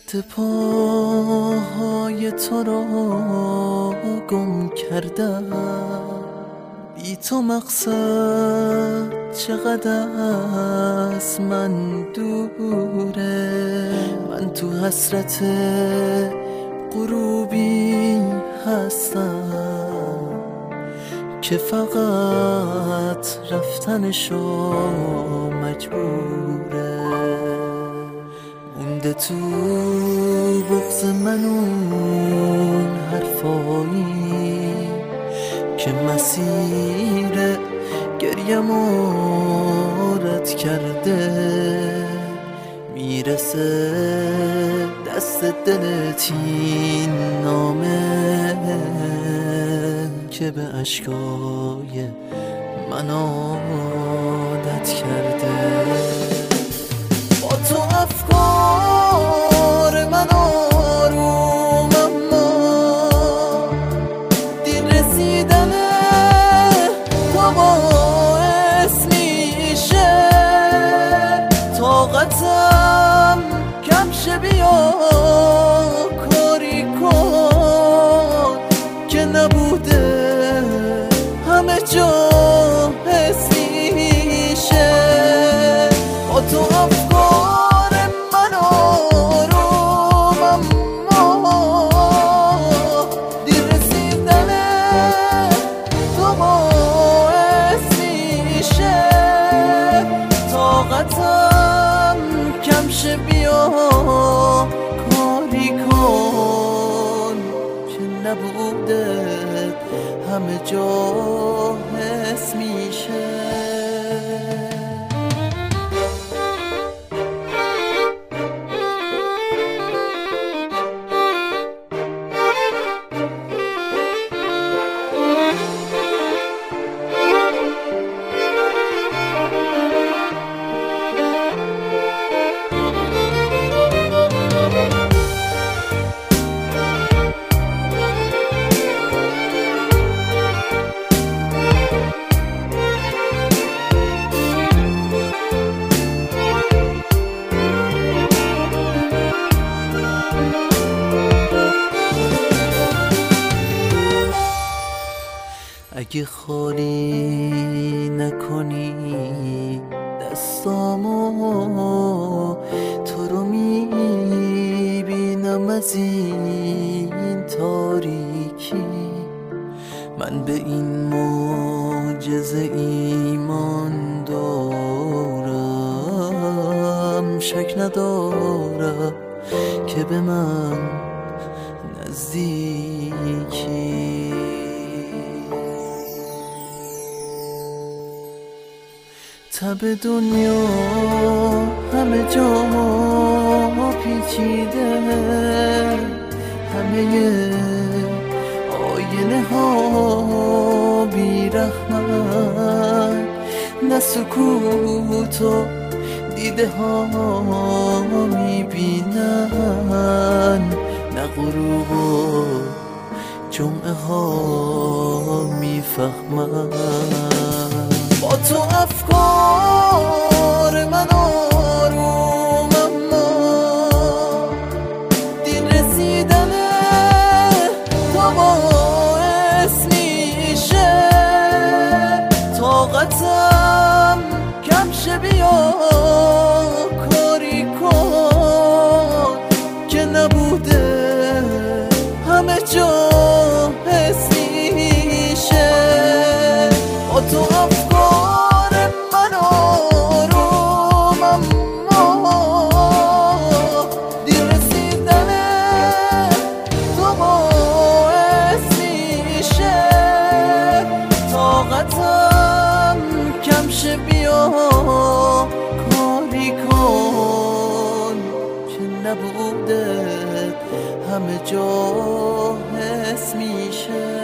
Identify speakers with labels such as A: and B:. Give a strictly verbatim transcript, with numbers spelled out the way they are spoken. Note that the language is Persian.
A: رفته پاهای تو رو گم کردم، بی تو مقصد چقدر از من دوره. من تو حسرت غروبی هستم که فقط رفتنشو مجبوره. مونده تو بغض من اون حرفایی که مسیر گریه‌مو رد کرده. میرسه دست دلت این نامه که به اشکای من عادت کرده. با تو افکار من آروم، اما دیر رسیدن تو باعث میشه طاقتم کم شه. بیا کاری کن که نبوده همه جا حس میشه. با تو افکار من آروم، اما دیر رسیدن تو باعث میشه طاقتم کم شه. بیا کاری کن که نبوده همه جا حس میشه. اگه خالی نکنی دستامو، تو رو میبینم از این تاریکی. من به این معجزه ایمان دارم، شک ندارم که به من نزدیکی. تب دنیا همه جا پیچیده، همه آینه ها بی‌رحمن، نه سکوت و دیده ها میبینن، نه غروب و جمعه ها میفهمن. با تو افکار من آروم، اما دیر رسیدن تو باعث میشه طاقتم کم شه. بیا کاری کن که نبوده همه جا حس میشه. با تو افکار من آروم، اما دیر رسیدن تو باعث میشه طاقتم کم شه. بیا کاری کن که نبوده همه جا حس میشه.